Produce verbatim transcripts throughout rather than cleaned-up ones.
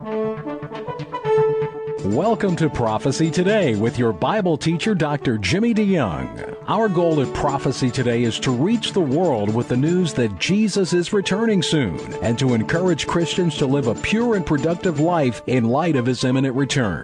Welcome to Prophecy Today with your Bible teacher, Doctor Jimmy DeYoung. Our goal at Prophecy Today is to reach the world with the news that Jesus is returning soon and to encourage Christians to live a pure and productive life in light of his imminent return.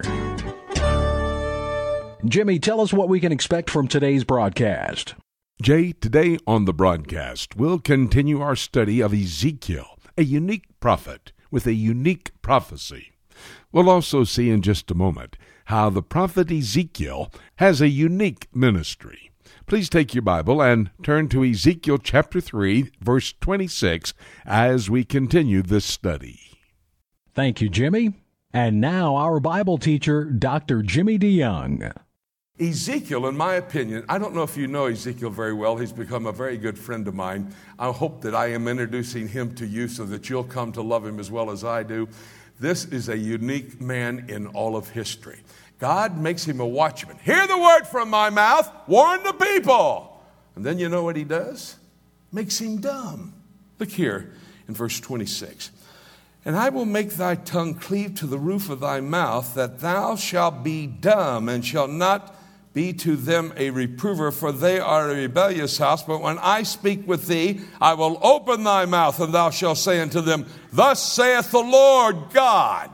Jimmy, tell us what we can expect from today's broadcast. Jay, today on the broadcast, we'll continue our study of Ezekiel, a unique prophet with a unique prophecy. We'll also see in just a moment how the prophet Ezekiel has a unique ministry. Please take your Bible and turn to Ezekiel chapter three, verse twenty-six, as we continue this study. Thank you, Jimmy. And now our Bible teacher, Doctor Jimmy DeYoung. Ezekiel, in my opinion, I don't know if you know Ezekiel very well. He's become a very good friend of mine. I hope that I am introducing him to you so that you'll come to love him as well as I do. This is a unique man in all of history. God makes him a watchman. Hear the word from my mouth, warn the people. And then you know what he does? Makes him dumb. Look here in verse twenty-six. And I will make thy tongue cleave to the roof of thy mouth, that thou shalt be dumb, and shalt not be to them a reprover, for they are a rebellious house. But when I speak with thee, I will open thy mouth, and thou shalt say unto them, Thus saith the Lord God.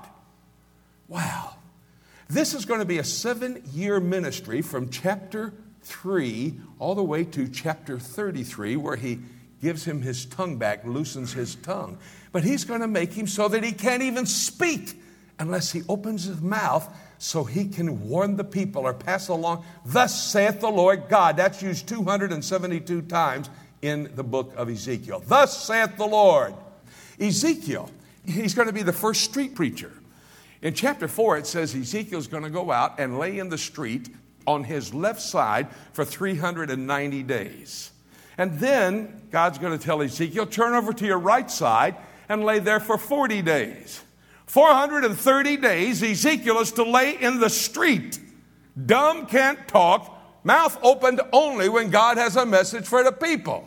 Wow. This is going to be a seven-year ministry from chapter three all the way to chapter thirty-three, where he gives him his tongue back, loosens his tongue. But he's going to make him so that he can't even speak unless he opens his mouth so he can warn the people or pass along, Thus saith the Lord God. That's used two hundred seventy-two times in the book of Ezekiel. Thus saith the Lord. Ezekiel, he's going to be the first street preacher. In chapter four, it says Ezekiel's going to go out and lay in the street on his left side for three hundred ninety days. And then God's going to tell Ezekiel, turn over to your right side and lay there for forty days. four hundred thirty days, Ezekiel is to lay in the street. Dumb, can't talk, mouth opened only when God has a message for the people.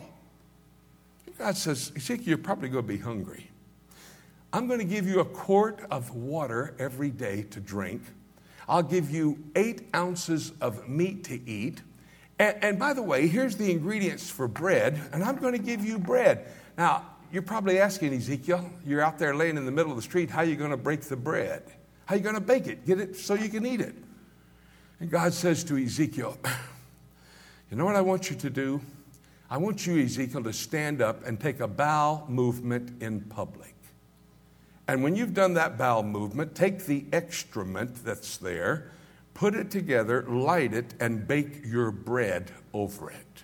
God says, Ezekiel, you're probably going to be hungry. I'm going to give you a quart of water every day to drink. I'll give you eight ounces of meat to eat. And, and by the way, here's the ingredients for bread, and I'm going to give you bread. Now, you're probably asking, Ezekiel, you're out there laying in the middle of the street, how are you going to break the bread? How are you going to bake it? Get it so you can eat it. And God says to Ezekiel, you know what I want you to do? I want you, Ezekiel, to stand up and take a bowel movement in public. And when you've done that bowel movement, take the excrement that's there, put it together, light it, and bake your bread over it.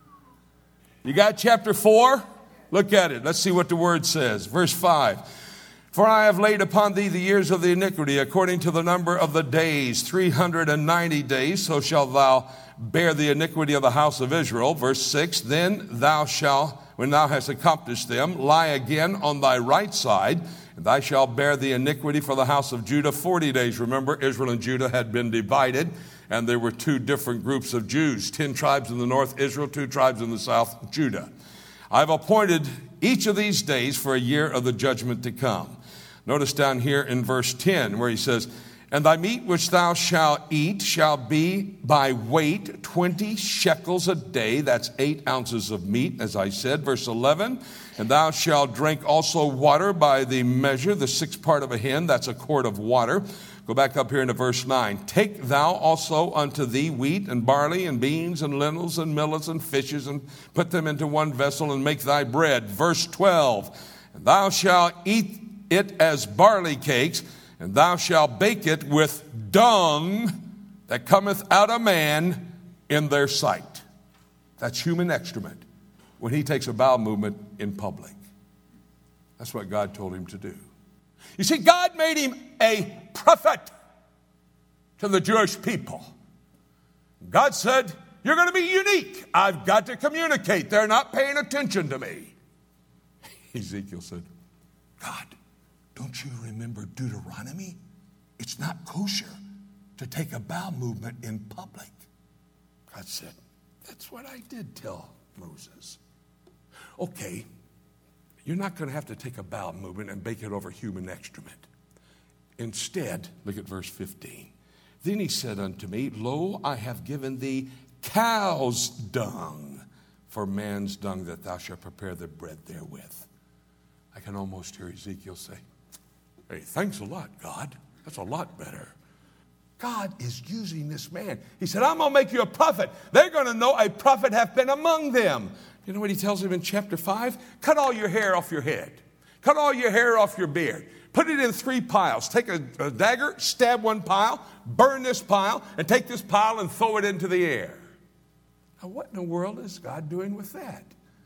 You got chapter four? Look at it. Let's see what the word says. Verse five. For I have laid upon thee the years of the iniquity, according to the number of the days, three hundred ninety days, so shalt thou bear the iniquity of the house of Israel. Verse six. Then thou shalt, when thou hast accomplished them, lie again on thy right side, and thou shalt bear the iniquity for the house of Judah forty days. Remember, Israel and Judah had been divided, and there were two different groups of Jews. Ten tribes in the north, Israel, two tribes in the south, Judah. I've appointed each of these days for a year of the judgment to come. Notice down here in verse ten where he says, And thy meat which thou shalt eat shall be by weight twenty shekels a day. That's eight ounces of meat, as I said. Verse eleven, And thou shalt drink also water by the measure, the sixth part of a hin. That's a quart of water. Go back up here into verse nine. Take thou also unto thee wheat and barley and beans and lentils and millets and fishes, and put them into one vessel and make thy bread. Verse twelve. And thou shalt eat it as barley cakes, and thou shalt bake it with dung that cometh out of man in their sight. That's human excrement when he takes a bowel movement in public. That's what God told him to do. You see, God made him a prophet to the Jewish people. God said, you're going to be unique. I've got to communicate. They're not paying attention to me. Ezekiel said, God, don't you remember Deuteronomy? It's not kosher to take a bowel movement in public. God said, that's what I did tell Moses. Okay, you're not going to have to take a bowel movement and bake it over human excrement. Instead, look at verse fifteen. Then he said unto me, Lo, I have given thee cow's dung for man's dung, that thou shalt prepare the bread therewith. I can almost hear Ezekiel say, hey, thanks a lot, God. That's a lot better. God is using this man. He said, I'm going to make you a prophet. They're going to know a prophet hath been among them. You know what he tells him in chapter five? Cut all your hair off your head. Cut all your hair off your beard. Put it in three piles. Take a, a dagger, stab one pile, burn this pile, and take this pile and throw it into the air. Now, what in the world is God doing with that?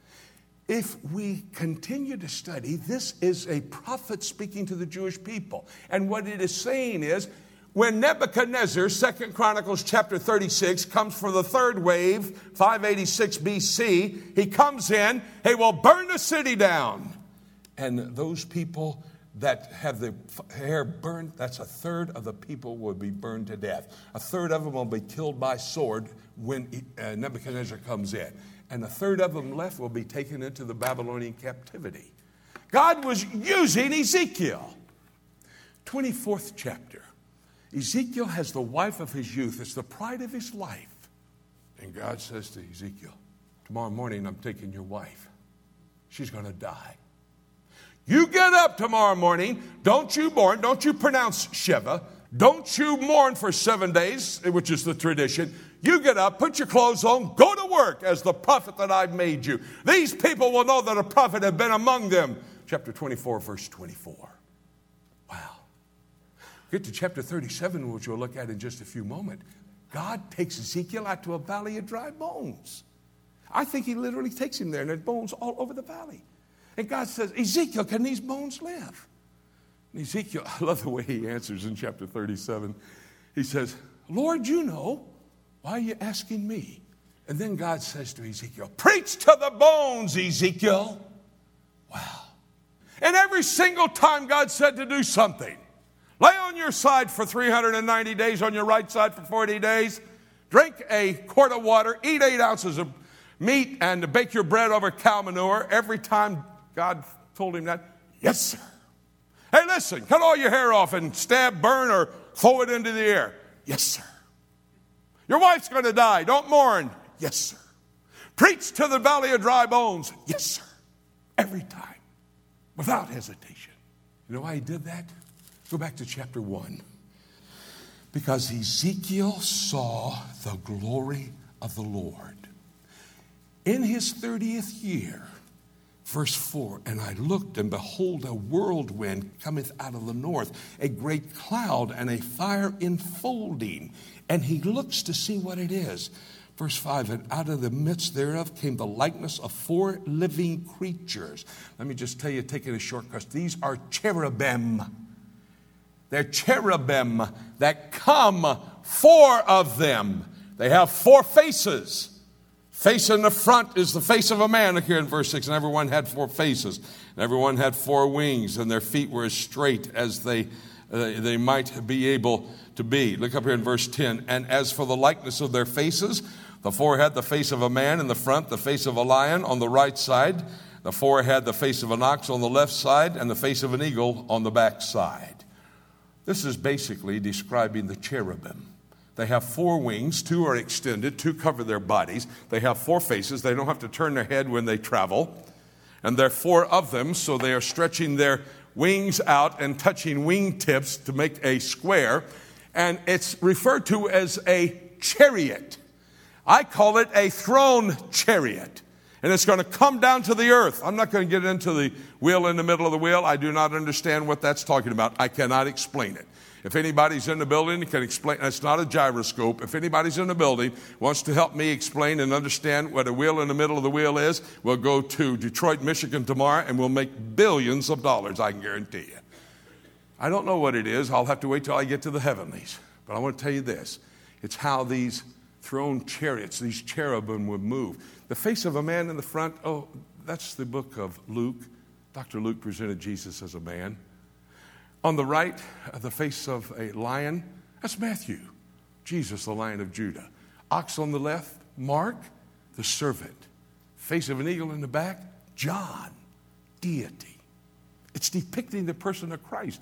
If we continue to study, this is a prophet speaking to the Jewish people. And what it is saying is, when Nebuchadnezzar, Second Chronicles chapter thirty-six, comes for the third wave, five eighty-six B C, he comes in, he will burn the city down. And those people that have the hair burned, that's a third of the people will be burned to death. A third of them will be killed by sword when uh, Nebuchadnezzar comes in. And a third of them left will be taken into the Babylonian captivity. God was using Ezekiel. twenty-fourth chapter. Ezekiel has the wife of his youth. It's the pride of his life. And God says to Ezekiel, tomorrow morning I'm taking your wife. She's going to die. You get up tomorrow morning. Don't you mourn. Don't you pronounce Shiva. Don't you mourn for seven days, which is the tradition. You get up, put your clothes on, go to work as the prophet that I've made you. These people will know that a prophet had been among them. Chapter twenty-four, verse twenty-four. Wow. Get to chapter thirty-seven, which we'll look at in just a few moments. God takes Ezekiel out to a valley of dry bones. I think he literally takes him there, and there's bones all over the valley. And God says, Ezekiel, can these bones live? And Ezekiel, I love the way he answers in chapter thirty-seven. He says, Lord, you know. Why are you asking me? And then God says to Ezekiel, preach to the bones, Ezekiel. Wow. And every single time God said to do something, lay on your side for three hundred ninety days, on your right side for forty days, drink a quart of water, eat eight ounces of meat, and bake your bread over cow manure. Every time God told him that, yes, sir. Hey, listen, cut all your hair off and stab, burn, or throw it into the air. Yes, sir. Your wife's going to die. Don't mourn. Yes, sir. Preach to the valley of dry bones. Yes, sir. Every time. Without hesitation. You know why he did that? Go back to chapter one. Because Ezekiel saw the glory of the Lord. In his thirtieth year, verse four, and I looked, and behold, a whirlwind cometh out of the north, a great cloud, and a fire enfolding. And he looks to see what it is. Verse five, and out of the midst thereof came the likeness of four living creatures. Let me just tell you, taking a shortcut, these are cherubim. They're cherubim that come, four of them. They have four faces. Face in the front is the face of a man, look here in verse six, and everyone had four faces, and everyone had four wings, and their feet were as straight as they uh, they might be able to be. Look up here in verse ten. And as for the likeness of their faces, the four had the face of a man in the front, the face of a lion on the right side, the four had the face of an ox on the left side, and the face of an eagle on the back side. This is basically describing the cherubim. They have four wings, two are extended, two cover their bodies. They have four faces. They don't have to turn their head when they travel. And there are four of them, so they are stretching their wings out and touching wing tips to make a square. And it's referred to as a chariot. I call it a throne chariot. And it's going to come down to the earth. I'm not going to get into the wheel in the middle of the wheel. I do not understand what that's talking about. I cannot explain it. If anybody's in the building, can explain. It's not a gyroscope. If anybody's in the building wants to help me explain and understand what a wheel in the middle of the wheel is, we'll go to Detroit, Michigan tomorrow, and we'll make billions of dollars, I can guarantee you. I don't know what it is. I'll have to wait till I get to the heavenlies. But I want to tell you this. It's how these throne chariots, these cherubim would move. The face of a man in the front, oh, that's the book of Luke. Doctor Luke presented Jesus as a man. On the right, the face of a lion, that's Matthew. Jesus, the Lion of Judah. Ox on the left, Mark, the servant. Face of an eagle in the back, John, deity. It's depicting the person of Christ.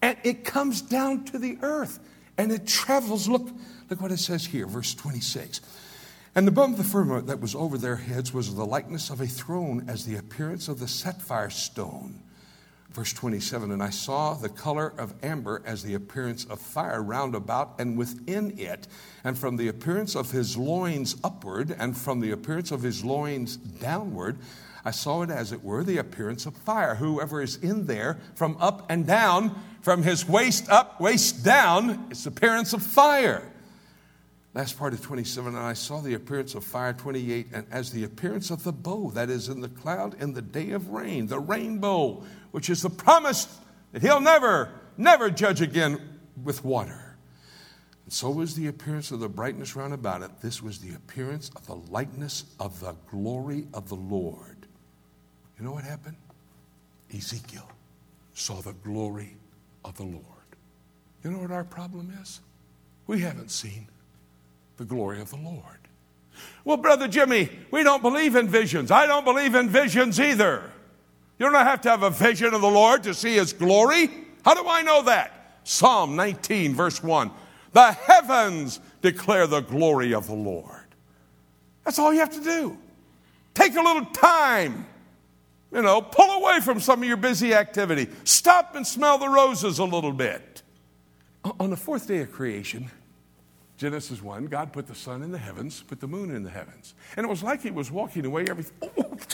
and it comes down to the earth, and it travels. Look, look what it says here, verse twenty-six. And above the firmament that was over their heads was the likeness of a throne, as the appearance of the sapphire stone. Verse twenty-seven, and I saw the color of amber as the appearance of fire round about and within it. And from the appearance of his loins upward, and from the appearance of his loins downward, I saw it as it were the appearance of fire. Whoever is in there, from up and down, from his waist up, waist down, it's the appearance of fire. Last part of twenty-seven, and I saw the appearance of fire, twenty-eight, and as the appearance of the bow that is in the cloud in the day of rain, the rainbow, which is the promise that he'll never, never judge again with water. And so was the appearance of the brightness round about it. This was the appearance of the likeness of the glory of the Lord. You know what happened? Ezekiel saw the glory of the Lord. You know what our problem is? We haven't seen the glory of the Lord. Well, Brother Jimmy, we don't believe in visions. I don't believe in visions either. You don't have to have a vision of the Lord to see his glory. How do I know that? Psalm nineteen, verse one. The heavens declare the glory of the Lord. That's all you have to do. Take a little time. You know, pull away from some of your busy activity. Stop and smell the roses a little bit. On the fourth day of creation, Genesis one, God put the sun in the heavens, put the moon in the heavens. And it was like he was walking away everything.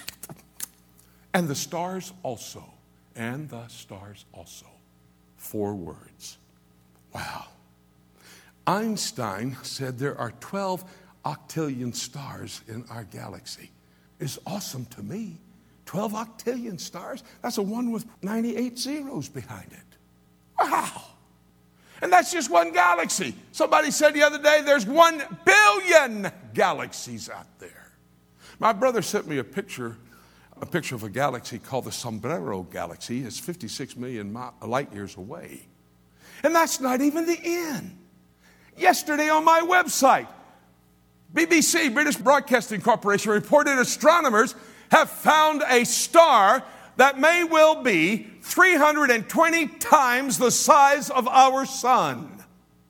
And the stars also. And the stars also. Four words. Wow. Einstein said there are twelve octillion stars in our galaxy. It's awesome to me. twelve octillion stars? That's a one with ninety-eight zeros behind it. Wow. And that's just one galaxy. Somebody said the other day there's one billion galaxies out there. My brother sent me a picture, a picture of a galaxy called the Sombrero Galaxy. It's fifty-six million light years away. And that's not even the end. Yesterday on my website, B B C, British Broadcasting Corporation, reported astronomers have found a star that may well be three hundred twenty times the size of our sun.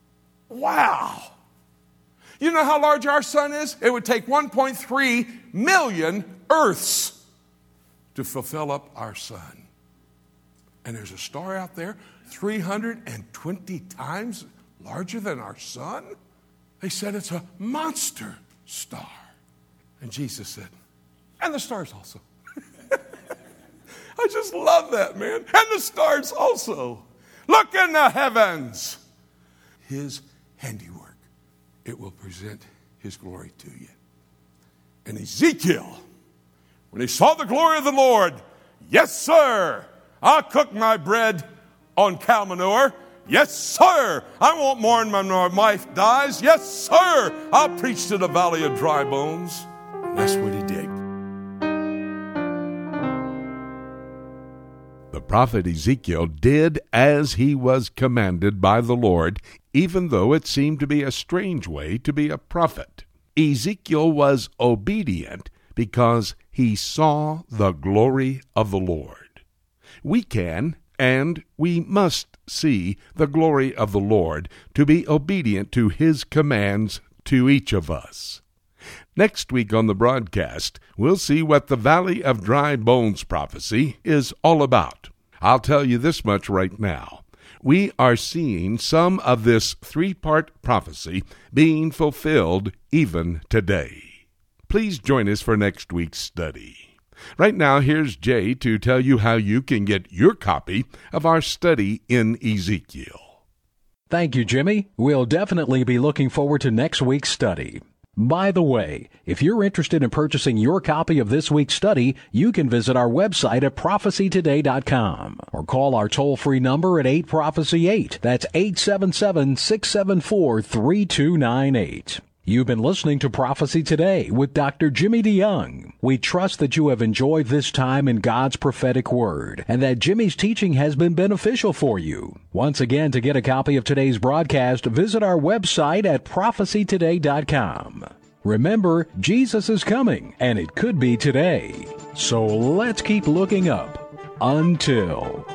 Wow. You know how large our sun is? It would take one point three million Earths to fulfill up our sun. And there's a star out there three hundred twenty times larger than our sun? They said it's a monster star. And Jesus said, and the stars also. I just love that, man. And the stars also. Look in the heavens. His handiwork. It will present his glory to you. And Ezekiel, when he saw the glory of the Lord, yes, sir, I'll cook my bread on cow manure. Yes, sir, I won't mourn when my wife dies. Yes, sir, I'll preach to the valley of dry bones. And that's what he did. The prophet Ezekiel did as he was commanded by the Lord, even though it seemed to be a strange way to be a prophet. Ezekiel was obedient because he saw the glory of the Lord. We can and we must see the glory of the Lord to be obedient to his commands to each of us. Next week on the broadcast, we'll see what the Valley of Dry Bones prophecy is all about. I'll tell you this much right now. We are seeing some of this three-part prophecy being fulfilled even today. Please join us for next week's study. Right now, here's Jay to tell you how you can get your copy of our study in Ezekiel. Thank you, Jimmy. We'll definitely be looking forward to next week's study. By the way, if you're interested in purchasing your copy of this week's study, you can visit our website at prophecy today dot com or call our toll-free number at eight prophecy eight. That's eight seven seven, six seven four, three two nine eight. You've been listening to Prophecy Today with Doctor Jimmy DeYoung. We trust that you have enjoyed this time in God's prophetic word and that Jimmy's teaching has been beneficial for you. Once again, to get a copy of today's broadcast, visit our website at prophecy today dot com. Remember, Jesus is coming, and it could be today. So let's keep looking up. Until